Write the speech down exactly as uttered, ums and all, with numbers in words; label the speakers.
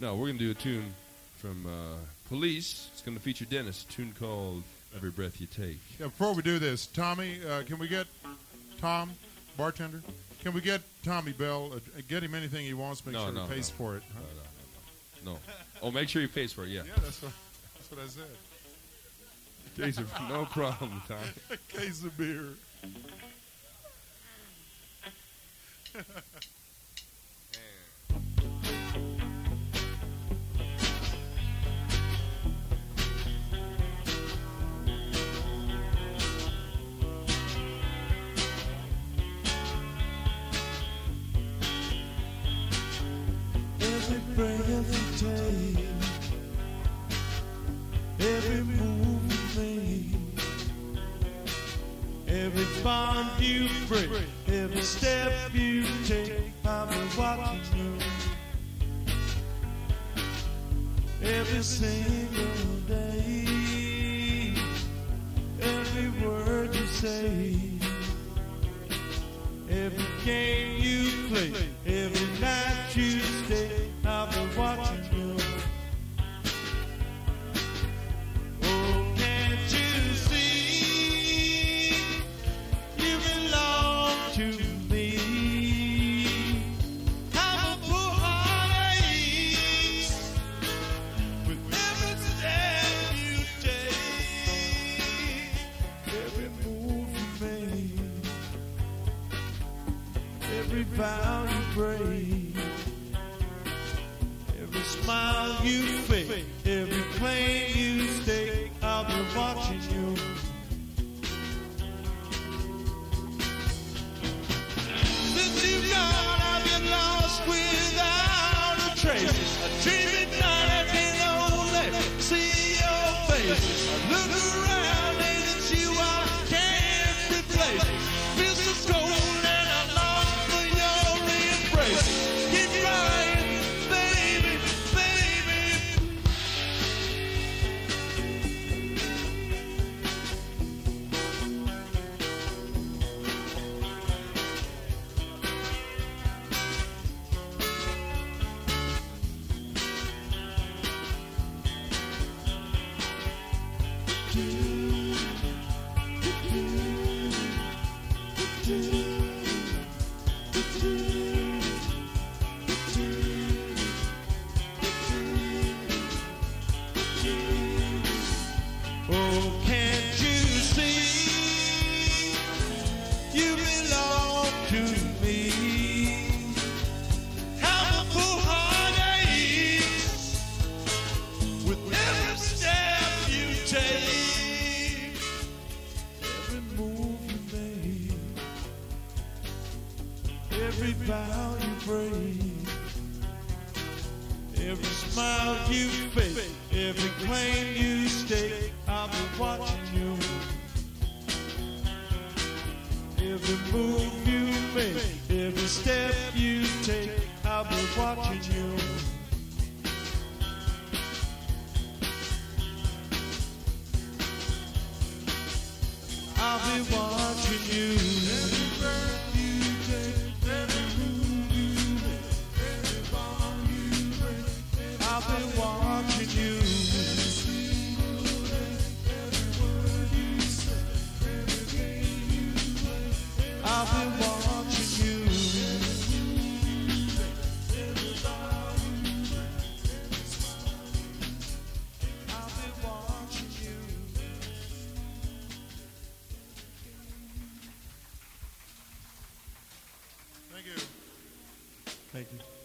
Speaker 1: No, we're going to do a tune from uh, Police. It's going to feature Dennis, a tune called Every Breath You Take.
Speaker 2: Yeah, before we do this, Tommy, uh, can we get Tom, bartender? Can we get Tommy Bell, uh, get him anything he wants, make
Speaker 1: no,
Speaker 2: sure
Speaker 1: no,
Speaker 2: he pays
Speaker 1: no.
Speaker 2: for it? Huh?
Speaker 1: No, no, no, no. No. Oh, make sure he pays for it, yeah.
Speaker 2: Yeah, that's what, that's what I said.
Speaker 1: Case of, no problem, Tom.
Speaker 2: A case of beer.
Speaker 3: Every breath you take, every move you make, every bond you break, every step you take, I'll be watching you. Every single day, every word you say, every game you play, every night you stay, I'll be watching you. Oh, can't you see you belong to me? I'm a poor heartache with every step you take, every move you make, every vow you break, every smile you fake, every claim you stake, I'll be watching you. Since you've gone, I've been lost without a trace. I dream at night, I can only see your face. I look around and it's you I can't replace. Feel so cold and I long for your embrace. Keep crying, baby, baby. Oh, can't you see you belong to me? I'm a poor heartache with every step you take, every move you make, every vow you break, every smile you fake, every claim you stake, I'll be watching you. Every move you make, every step you take, I'll be watching you. I'll be watching you. Every breath you take, every move you make, every bond you break, I'll be watching you. Every single day, every word you say, every game you play, I'll be watching you. Every vow you break, every smile you make, I'll be watching you.
Speaker 2: Thank you.
Speaker 3: Thank you.